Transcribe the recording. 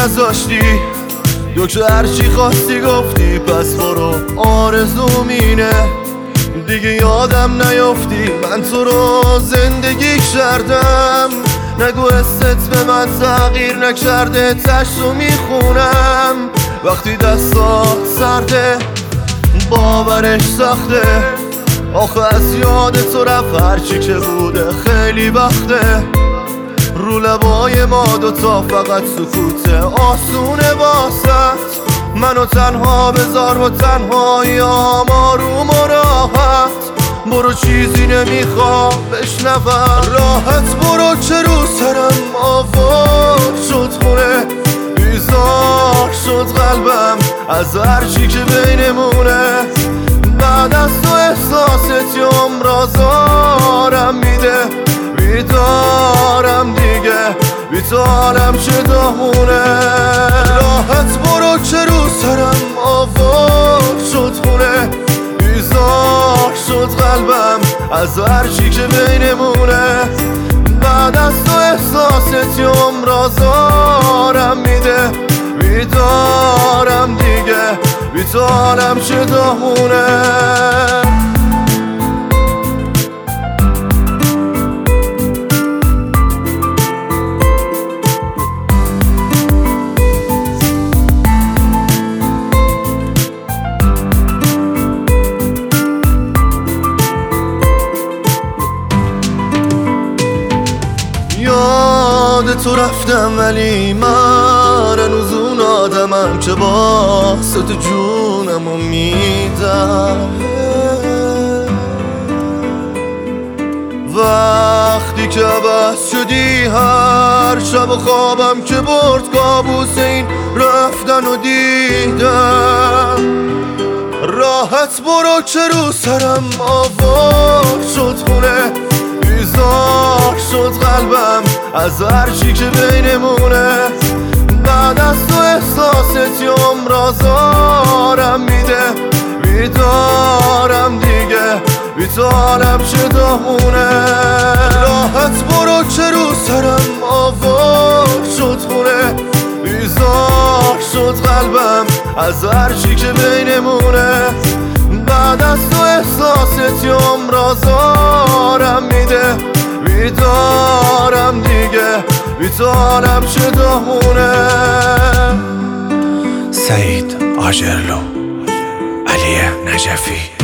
نذاشتی، دکتر هرچی خواستی گفتی، پس برو آرزوم اینه دیگه یادم نیافتی من تو رو زندگی کردم. نگو حست به من تغییر نکرده، تشت رو میخونم وقتی دستات سرده باورش سخته. آخه از یاد تو رفت هرچی که بوده خیلی وقته. رو لبای ما دوتا فقط سکوته آسونه واسط. منو تنها بذار با تنهایی آروم و راحت. برو چیزی نمیخوام بشنوم، راحت برو چه رو سرم آوار شد خونه. بیزار شد قلبم از هرچی که بینمونه. بعد از تو احساست یوم رازارم میده. بیدارم دیگه بیتالم چه داغونه. راحت برو چه رو سرم آوار شد خونه. بیزار شد قلبم از هرچی که بینمونه. بعد از تو احساست یوم رازارم میده. بیدارم دیگه بیتالم چه داغونه. یاد تو رفتم ولی من هنوز اون آدمم که واسه تو جونمو میدم. وقتی که عوض شدی هر شب خوابم که برد کابوس این رفتن و دیدم. راحت برو چه رو سرم آوار شد خونه. بیزار شد قلبم از هرچی که بینمونه. بعد از تو احساست یوم رازارم میده. بیدارم دیگه بیتالم چه داغونه. راحت برو چه رو سرم آوار شد خونه. بیزار شد قلبم از هرچی که بینمونه. بعد از تو احساست یوم رازارم میده. بیدارم دیگه بیتالم چه داغونه. سعید آجرلو، علی نجفی.